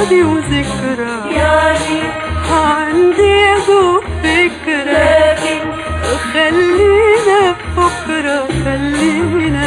ماضي وذكرى، يعني عندي يدوب فكرة، لكن خلينا بكرة، خلينا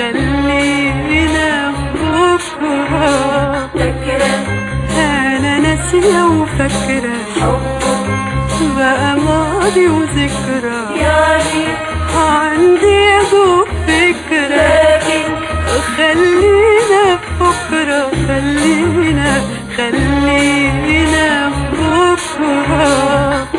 بكرة. فاكرة أنا ناسية وفاكرة حبك بقى ماضي وذكرى، يعني عندي يدوب فكرة، لكن خلينا بكرة، خلينا بكرة.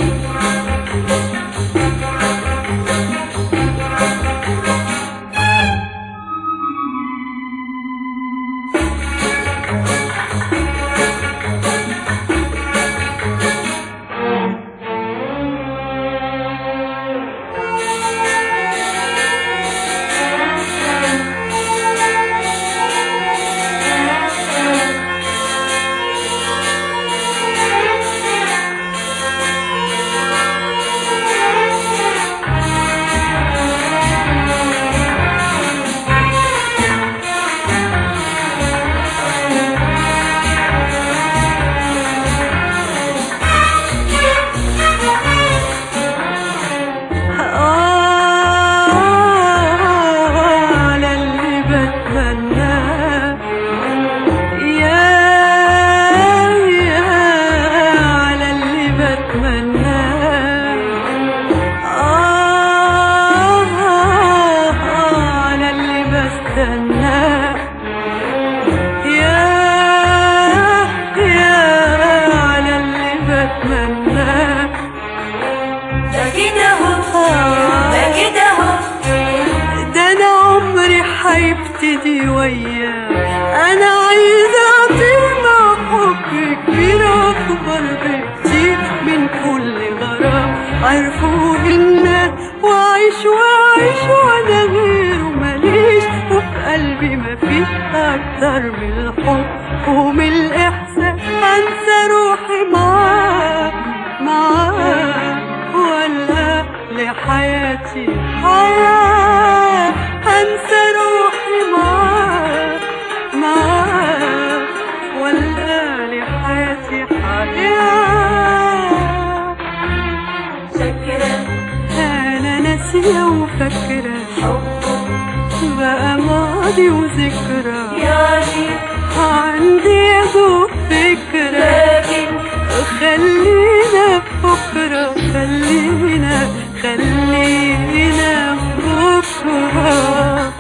ده أنا عمري هيبتدي وياك، أنا عايزة أطير مع حب كبير أكبر بكتير من كل غرام عرفوه الناس، وأعيش وأنا غيره ماليش، وفي قلبي مفيش أكتر من الحب ومن الإحساس، أنسى روحي معاك ولا لحياتي حياة، أنسى روحي معاك ولا لحياتي حياة. فاكرة أنا ناسية وفاكرة حبك بقى ماضي وذكرى، يعني عندي يدوب فكرة، لكن خلينا بكرة، خلينا بكرة.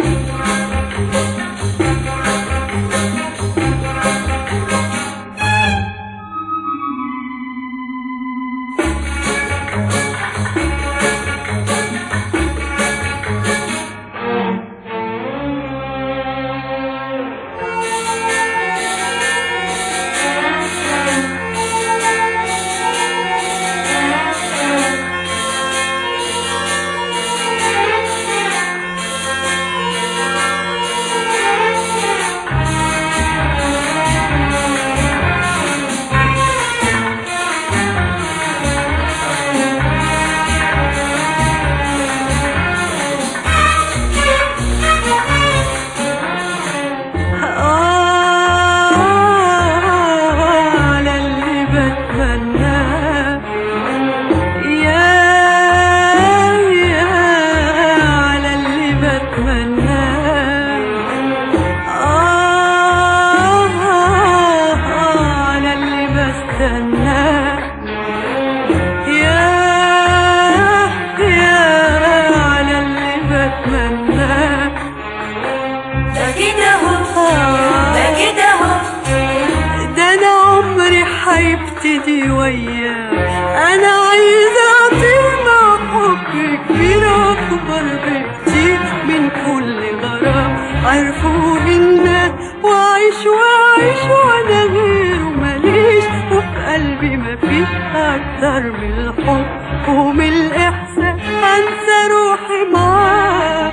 ده أنا عمري هيبتدي وياك، أنا عايزة أطير مع حب كبير أكبر بكتير من كل غرام عرفوه الناس، وأعيش وأنا غيره ماليش، وفي قلبي مفيش أكتر من الحب ومن الإحساس، أنسى روحي معاك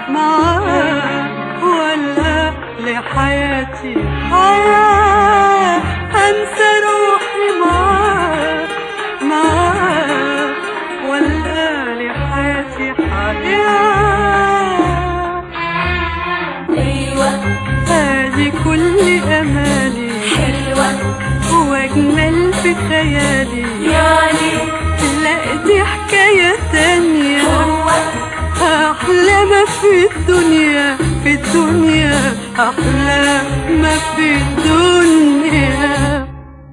ولا لحياتي حياة، أنسى روحي معاك ولا لحياتي حياة. أيوة هذه كل أمالي حلوة أجمل في خيالي، يعني لا دي حكاية تانية، هو أحلى ما في الدنيا، في الدنيا أحلى ما في الدنيا.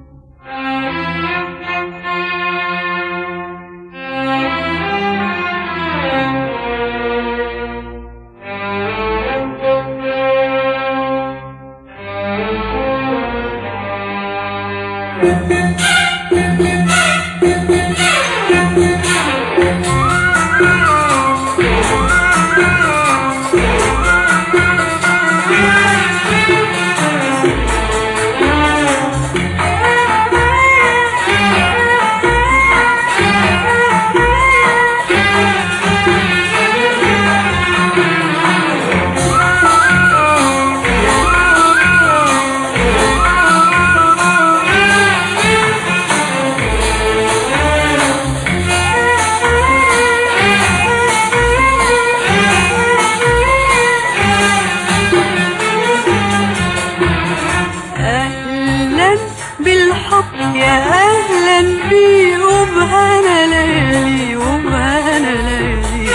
يا أهلا بي وبهنا ليالي، وبهنا ليالي،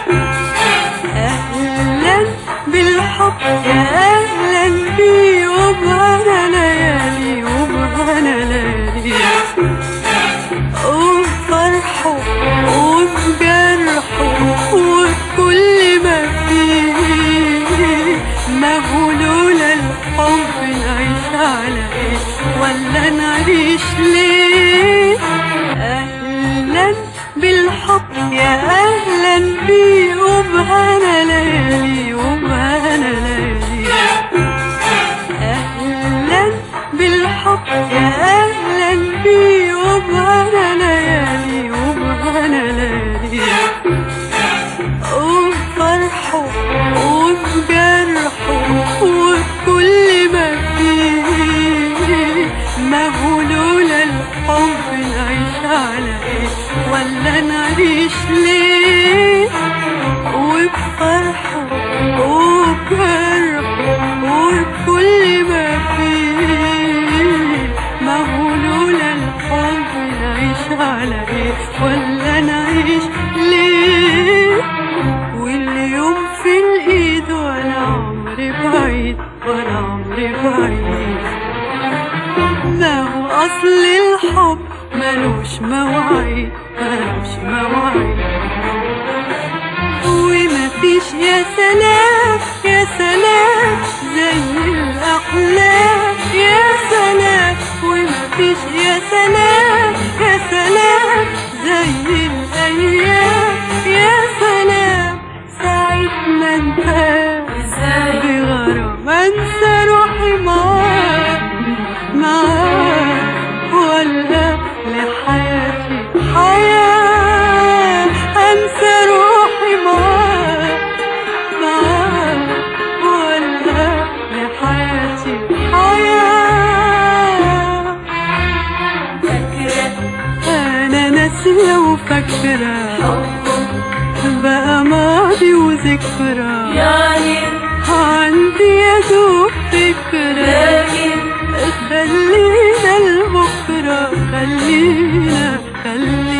أهلا بالحب يا أهلا بي وبهنا ليالي، وبهنا ليالي، وبفرحه وبجرحه وبكل ما فيه، ما هو لولا الحب نعيش على إيه ولا نعيش ليه؟ أهلا بالحب يا أهلا بي وبهنا ليالي، وبهنا ليالي، أهلا بالحب يا أهلا بي وبهنا ليالي، وبهنا ليالي، وبفرحه وبجرحه وبكل ما فيه، ما هو لولا الحب نعيش على إيه ولا نعيش ليه؟ وبفرحه وبجرحه وبكل ما فيه، ما هو لولا الحب نعيش على إيه ولا نعيش ليه؟ واليوم في الإيد ولا عمري بعيد، ولا عمري بعيد، ما هو أصل الحب ملوش مواعيد، ملوش مواعيد، ومفيش يا سلام يا سلام زي الأحلام، يا سلام، ومفيش يا سلام يا سلام زي الأيام، يا سلام، ساعة ما انتهى بغرام انسى روحي معاك، معاك، ولا لحياتي حياة انسى روحي معاك، معاك، ولا لحياتي حياة. فاكرة انا ناسية وفاكرة حبك بقى ماضي وذكرى، يعني عندي يا دوب فكرة، لكن خلينا لبكرة، خلينا